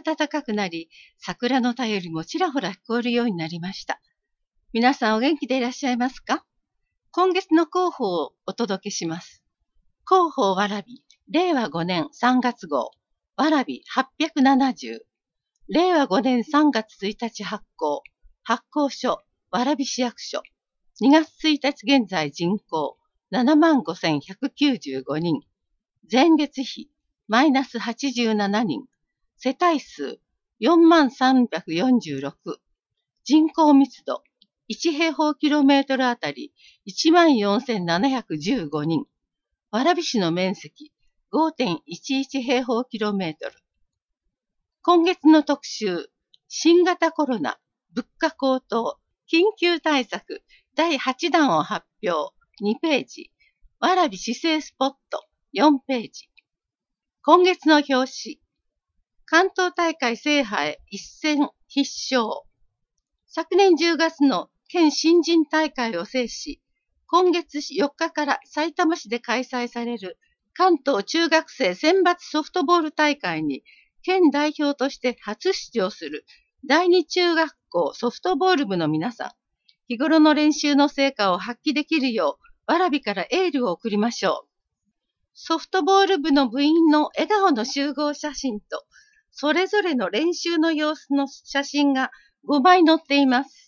暖かくなり、桜の便りもちらほら聞こえるようになりました。皆さんお元気でいらっしゃいますか？今月の広報をお届けします。広報わらび、令和5年3月号、わらび870。令和5年3月1日発行所、わらび市役所。2月1日現在人口75,195人。前月比、マイナス87人。世帯数、4346。人口密度、1平方キロメートルあたり 14,715 人。蕨市の面積 5.11 平方キロメートル。今月の特集、新型コロナ、物価高騰、緊急対策第8弾を発表2ページ。蕨市政スポット4ページ。今月の表紙、関東大会制覇へ一戦必勝。昨年10月の県新人大会を制し、今月4日からさいたま市で開催される関東中学生選抜ソフトボール大会に県代表として初出場する第二中学校ソフトボール部の皆さん、日頃の練習の成果を発揮できるよう、蕨からエールを送りましょう。ソフトボール部の部員の笑顔の集合写真と、それぞれの練習の様子の写真が5枚載っています。